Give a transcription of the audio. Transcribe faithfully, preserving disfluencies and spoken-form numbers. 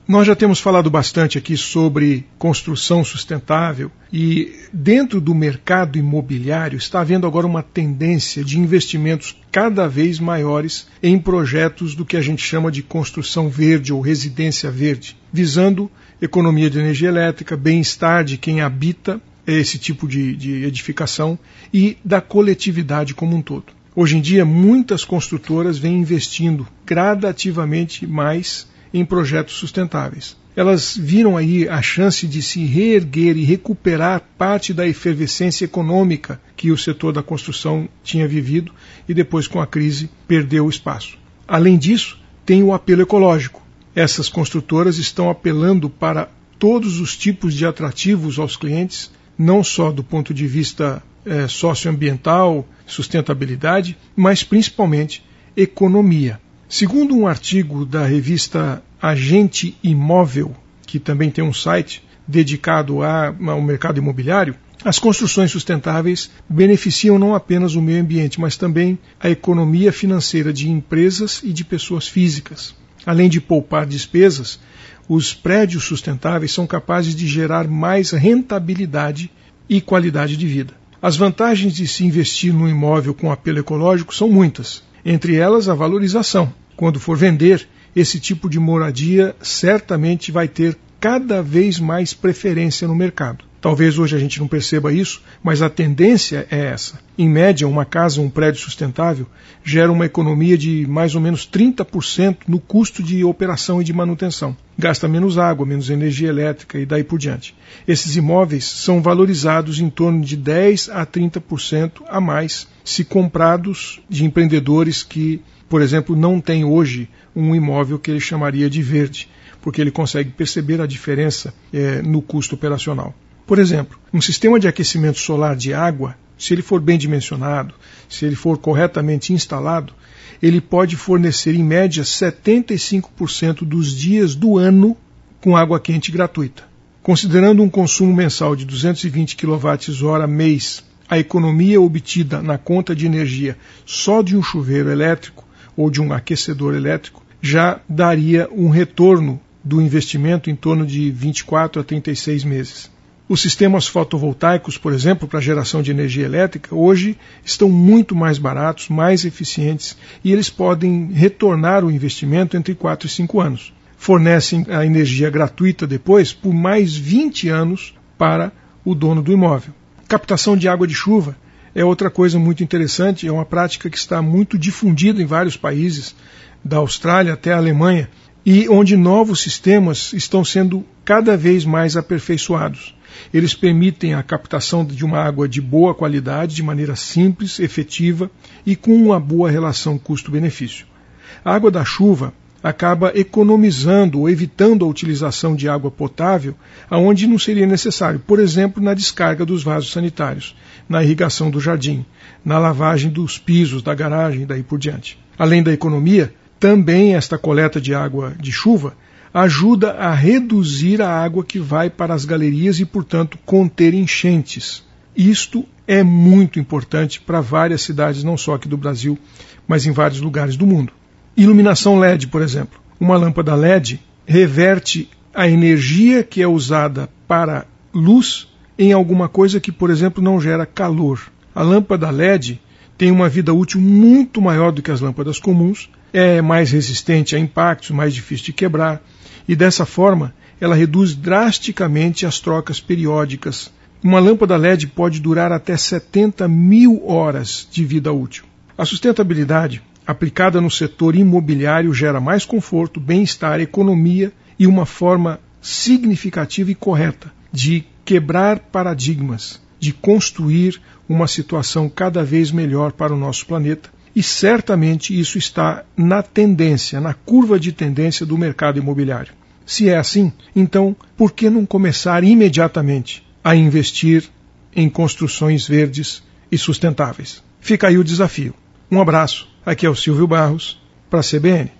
Nós já temos falado bastante aqui sobre construção sustentável e dentro do mercado imobiliário está havendo agora uma tendência de investimentos cada vez maiores em projetos do que a gente chama de construção verde ou residência verde, visando economia de energia elétrica, bem-estar de quem habita esse tipo de, de edificação e da coletividade como um todo. Hoje em dia, muitas construtoras vêm investindo gradativamente mais em projetos sustentáveis. Elas viram aí a chance de se reerguer e recuperar parte da efervescência econômica que o setor da construção tinha vivido e depois com a crise perdeu o espaço. Além disso, tem o apelo ecológico. Essas construtoras estão apelando para todos os tipos de atrativos aos clientes, não só do ponto de vista é, socioambiental, sustentabilidade, mas principalmente economia. Segundo um artigo da revista Agente Imóvel, que também tem um site dedicado a, ao mercado imobiliário, as construções sustentáveis beneficiam não apenas o meio ambiente, mas também a economia financeira de empresas e de pessoas físicas. Além de poupar despesas, os prédios sustentáveis são capazes de gerar mais rentabilidade e qualidade de vida. As vantagens de se investir num imóvel com apelo ecológico são muitas. Entre elas, a valorização. Quando for vender, esse tipo de moradia certamente vai ter cada vez mais preferência no mercado. Talvez hoje a gente não perceba isso, mas a tendência é essa. Em média, uma casa, um prédio sustentável, gera uma economia de mais ou menos trinta por cento no custo de operação e de manutenção. Gasta menos água, menos energia elétrica e daí por diante. Esses imóveis são valorizados em torno de dez a trinta por cento a mais se comprados de empreendedores que, por exemplo, não têm hoje um imóvel que ele chamaria de verde, porque ele consegue perceber a diferença é, no custo operacional. Por exemplo, um sistema de aquecimento solar de água, se ele for bem dimensionado, se ele for corretamente instalado, ele pode fornecer em média setenta e cinco por cento dos dias do ano com água quente gratuita. Considerando um consumo mensal de duzentos e vinte quilowatt-hora mês, a economia obtida na conta de energia só de um chuveiro elétrico ou de um aquecedor elétrico já daria um retorno do investimento em torno de vinte e quatro a trinta e seis meses. Os sistemas fotovoltaicos, por exemplo, para geração de energia elétrica, hoje estão muito mais baratos, mais eficientes e eles podem retornar o investimento entre quatro e cinco anos. Fornecem a energia gratuita depois por mais vinte anos para o dono do imóvel. Captação de água de chuva é outra coisa muito interessante, é uma prática que está muito difundida em vários países, da Austrália até a Alemanha, e onde novos sistemas estão sendo cada vez mais aperfeiçoados. Eles permitem a captação de uma água de boa qualidade, de maneira simples, efetiva e com uma boa relação custo-benefício. A água da chuva acaba economizando ou evitando a utilização de água potável aonde não seria necessário, por exemplo, na descarga dos vasos sanitários, na irrigação do jardim, na lavagem dos pisos da garagem e daí por diante. Além da economia, também esta coleta de água de chuva ajuda a reduzir a água que vai para as galerias e, portanto, conter enchentes. Isto é muito importante para várias cidades, não só aqui do Brasil, mas em vários lugares do mundo. Iluminação L E D, por exemplo. Uma lâmpada L E D reverte a energia que é usada para luz em alguma coisa que, por exemplo, não gera calor. A lâmpada L E D tem uma vida útil muito maior do que as lâmpadas comuns, é mais resistente a impactos, mais difícil de quebrar, e dessa forma ela reduz drasticamente as trocas periódicas. Uma lâmpada L E D pode durar até setenta mil horas de vida útil. A sustentabilidade aplicada no setor imobiliário gera mais conforto, bem-estar, economia e uma forma significativa e correta de quebrar paradigmas, de construir uma situação cada vez melhor para o nosso planeta. E certamente isso está na tendência, na curva de tendência do mercado imobiliário. Se é assim, então por que não começar imediatamente a investir em construções verdes e sustentáveis? Fica aí o desafio. Um abraço. Aqui é o Silvio Barros, para a C B N.